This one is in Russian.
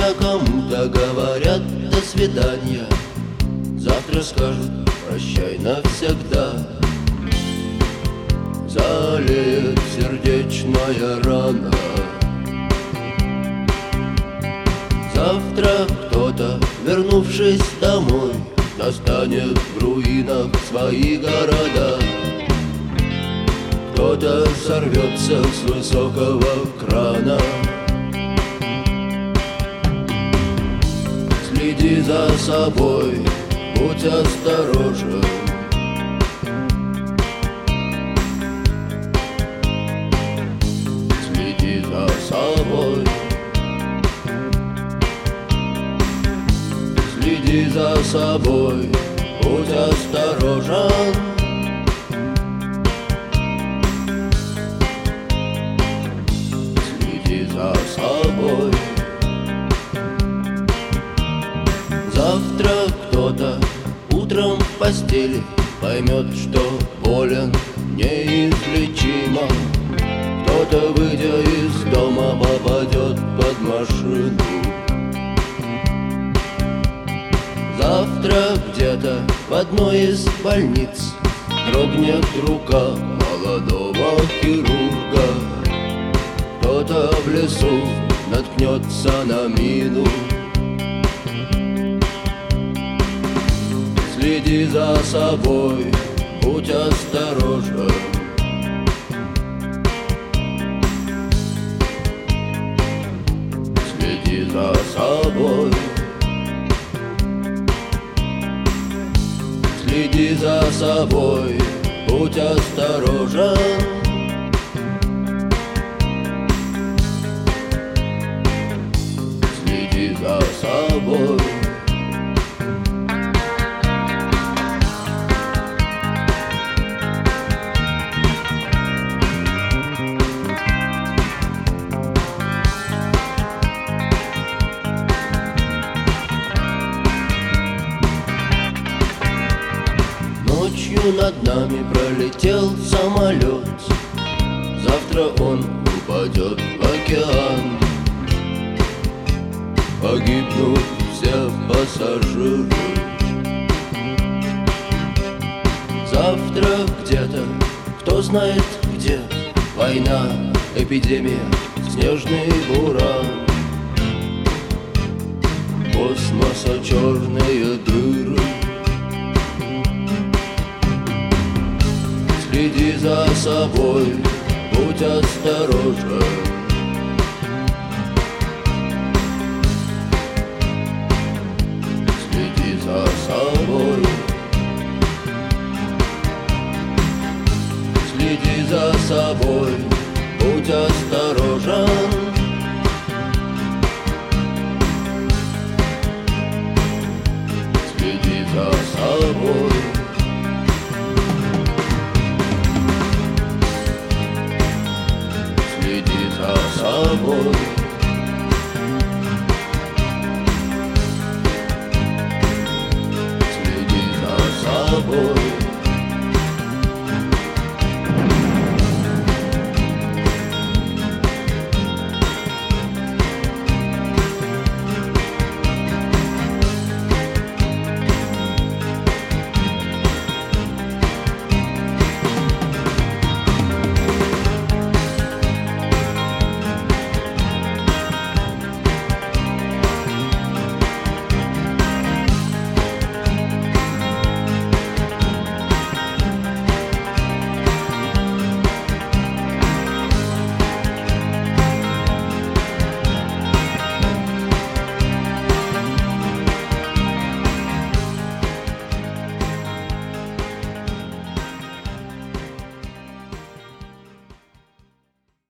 Сегодня кому-то говорят до свидания, завтра скажут прощай навсегда. Залеет сердечная рана. Завтра кто-то, вернувшись домой, достанет в руинах свои города. Кто-то сорвется с высокого крана. Следи за собой, будь осторожен. Следи за собой. Следи за собой, будь осторожен. Следи за собой. Завтра кто-то утром в постели поймет, что болен неизлечимо. Кто-то, выйдя из дома, попадет под машину. Завтра где-то в одной из больниц дрогнет рука молодого хирурга. Кто-то в лесу наткнется на мину. Следи за собой, будь осторожен. Следи за собой. Следи за собой, будь осторожен. Следи за собой. Ночью над нами пролетел самолет. Завтра он упадет в океан. Погибнут все пассажиры. Завтра где-то, кто знает где, война, эпидемия, снежный буран. Космоса черные дыры. Следи за собой, будь осторожен.